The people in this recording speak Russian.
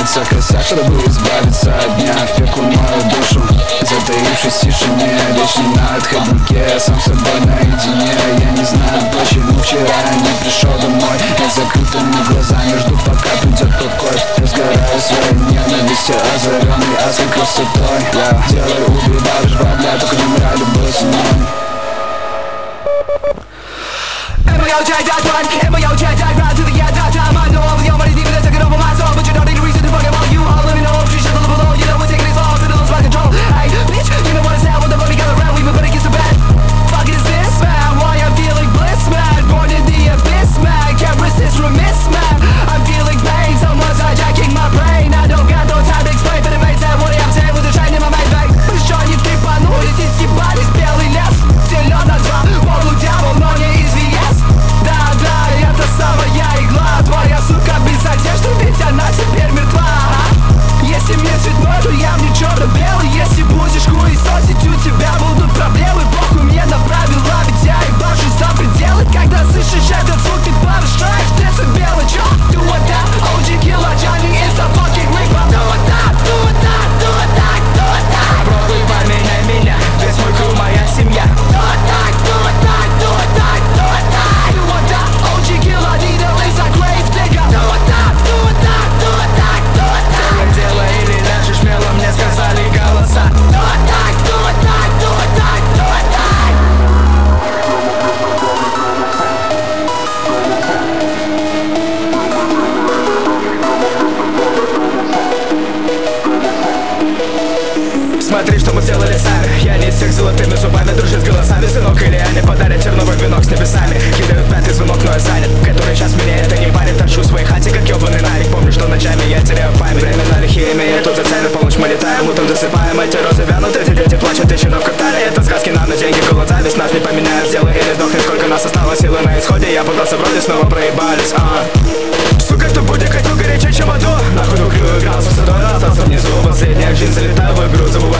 Понадобится коса, чтобы избавиться от дня. В пекло мою душу, затаившись в тишине. Вечно на отходнике, сам с собой наедине. Я не знаю, почему вчера я не пришел домой. Я с закрытыми глазами жду, пока придет покой. Разгораю своей ненавистью, озаренный адской красотой. Я делаю, убиваю, жвабля, только не умирай любой ценой. Am I your jet, I ride to the end of time. I know all of your money, even taking over my soul. But you don't need a reason to fuck about you. All living on trees, shut the below. You know we're taking it slow, to lose my control. Hey, bitch, you know what it's at, what the money got around. We've been putting against the bed. Fuck is this, man? Why I'm feeling bliss, man? Born in the abyss, man. Can't resist, remiss, man. I'm feeling pain, someone's hijacking my brain. I don't got no time to explain, but it makes sense what I'm saying with the shine in my mind, babe. Что не трепанулись и съебались, белый лес. Зелёна два, полудьявол, но не из VS. Да, это самая игла. Твоя сука без одежды, ведь она теперь мертва. Если мне цветной, то я мне черно-белый. Если будешь хуесосить, у тебя будут проблемы. Похуй мне на правила, ведь я ебашу за пределы. Когда слышишь этот звук, ты повышаешь треск белый. Чё? Do it that, OG killer, Johnny is a fucking reaper. Do it that, do it that, do it that, do it that. Попробуй поменяй меня, весь мой crew, моя семья. Do it that, do it that, do it that, do it that. Do it that, OG killer, needle is a grave digger. Do it that, do it that, do it that, do it that. Дело или ляжешь смело, мне сказали голоса. Do it that, do it that, do it that, do it that. Смотри, что мы сделали сами. Я не из тех золотыми зубами, дружит с голосами. Сынок или они подарят терновый венок с небесами. Кидают пятый звонок, но я занят. Который час меня это не парит. Торчу в своей хате, как ёбаный нарик. Помню, что ночами я теряю память. Время на лихие имея, тут за целью полночь мы летаем. Утром засыпаем, эти розы вянут. Эти дети плачут, тысячи в квартале. Это сказки нам на деньги, голод, зависть. Нас не поменяют, сделай или сдохнет. Сколько нас осталось, силы на исходе. Я подался вроде, снова проебались. Сука, кто будет хотел горячее, чем аду. Нахуй уклю игрался с водой, остался внизу. Последний один залетаю в игру, забываю